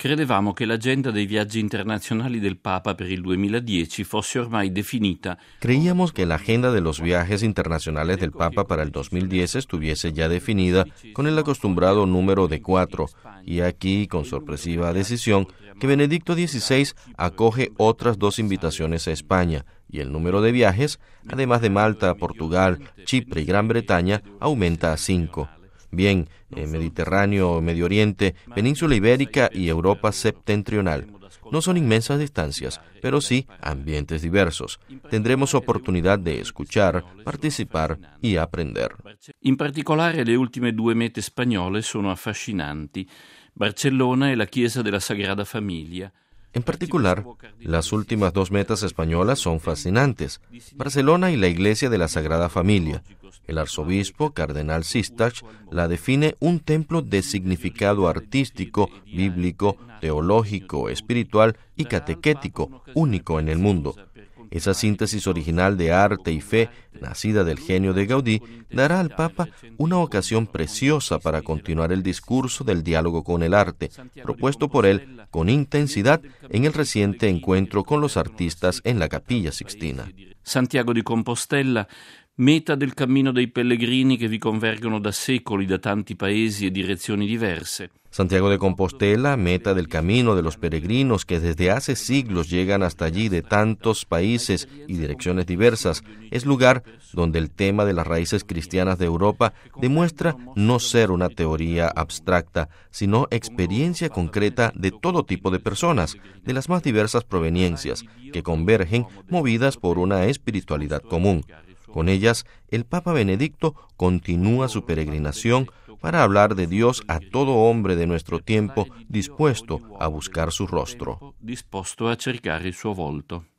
Credevamo che l'agenda dei viaggi internazionali del Papa per il 2010 fosse ormai definita. Creíamos que la agenda de los viajes internacionales del Papa para el 2010 estuviese ya definida con el acostumbrado número de 4, y aquí, con sorpresiva decisión, que Benedicto XVI acoge otras 2 invitaciones a España, y el número de viajes, además de Malta, Portugal, Chipre y Gran Bretaña, aumenta a 5. Bien, Mediterráneo, Medio Oriente, Península Ibérica y Europa septentrional. No son inmensas distancias, pero sí ambientes diversos. Tendremos oportunidad de escuchar, participar y aprender. In particolare le ultime 2 mete spagnole sono affascinanti. Barcellona e la Chiesa della Sagrada Familia. En particular, las últimas 2 metas españolas son fascinantes. Barcelona y la Iglesia de la Sagrada Familia. El arzobispo, cardenal Sistach, la define un templo de significado artístico, bíblico, teológico, espiritual y catequético, único en el mundo. Esa síntesis original de arte y fe, nacida del genio de Gaudí, dará al Papa una ocasión preciosa para continuar el discurso del diálogo con el arte, propuesto por él con intensidad en el reciente encuentro con los artistas en la Capilla Sixtina. Santiago di Compostela, meta del cammino dei pellegrini che vi convergono da secoli da tanti paesi e direzioni diverse. Santiago de Compostela, meta del camino de los peregrinos que desde hace siglos llegan hasta allí de tantos países y direcciones diversas, es lugar donde el tema de las raíces cristianas de Europa demuestra no ser una teoría abstracta, sino experiencia concreta de todo tipo de personas, de las más diversas proveniencias, que convergen movidas por una espiritualidad común. Con ellas, el Papa Benedicto continúa su peregrinación para hablar de Dios a todo hombre de nuestro tiempo dispuesto a buscar su rostro. Disposto a cercare il suo volto.